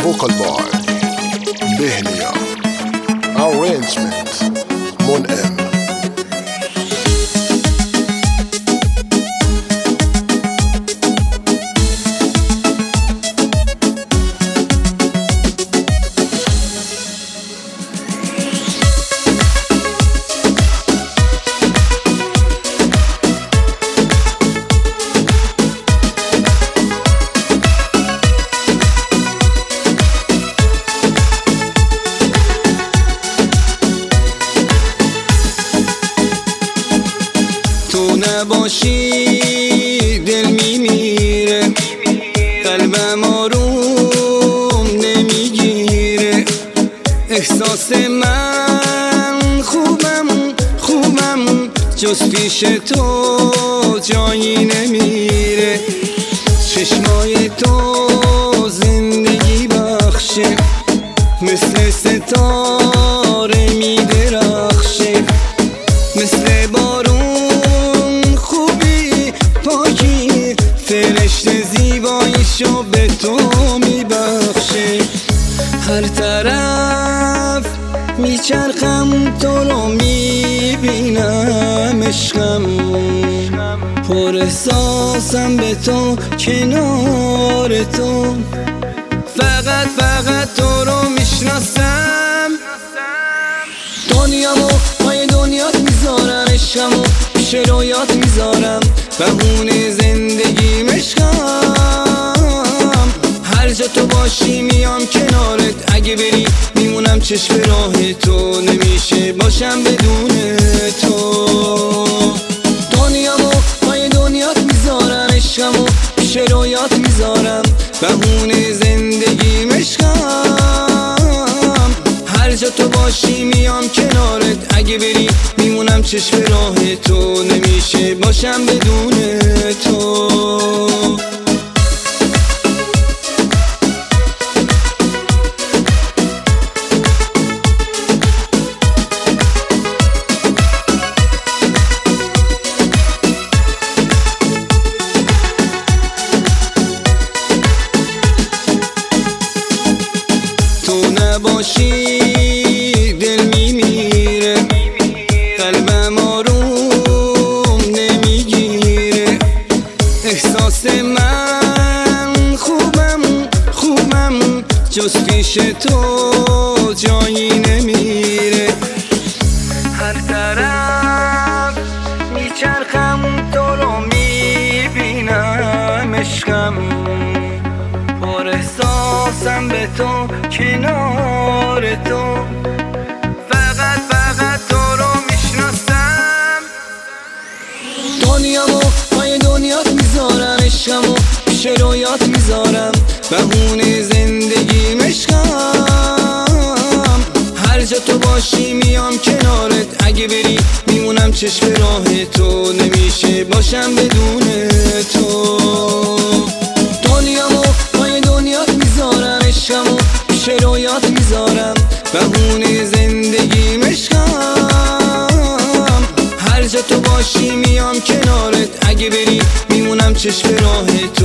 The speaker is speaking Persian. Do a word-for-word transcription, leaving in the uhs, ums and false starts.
vocal boy Behlia, arrangement Mon-M. نباشی دل میمیره، قلبم آروم نمیگیره. احساس من خوبم خوبم جز پیش تو جایی نمیره. چشمای تو زندگی بخشه، مثل ستاره میدرخشه، مثل بارون فرشته زیباییشو به تو میبخشه. هر طرف میچرخم تو رو میبینم، عشقم پر احساسم به تو، کنار تو فقط فقط تو رو میشناسم. دنیامو پای دنیات میذارم، عشقمو پیش رویات میذارم، بهونه زندگی عشقم. هر جا تو باشی میام کنارت، اگه بری میمونم چشم راه تو، نمیشه باشم بدون تو. دنیامو پای دنیات میذارم، عشقمو پیش رویات میذارم، بهونه زندگی عشقم. هر جا تو باشی میام کنارت، اگه بری میمونم چشم راه تو، نمیشه باشم بدون تو. تو نباشی دل میمیره، قلبم آروم نمیگیره. احساس من خوبم خوبم جز پیش تو جایی نمیره. هر طرف میچرخم تو رو میبینم، عشقم پر احساسم به تو، کنار تو فقط فقط تو رو میشناسم. دنیامو پای دنیات میذارم، عشقمو پیش رویات میذارم، بهونه زندگی عشقم. هر جا تو باشی میام کنارت، اگه بری میمونم چشم راه تو، نمیشه باشم بدون تو. دنیامو پای دنیات میذارم، عشقمو پیش رویات میذارم، بهونه زندگی عشقم. هر جا تو باشی میام کنارت، اگه بری میمونم چشم راه تو.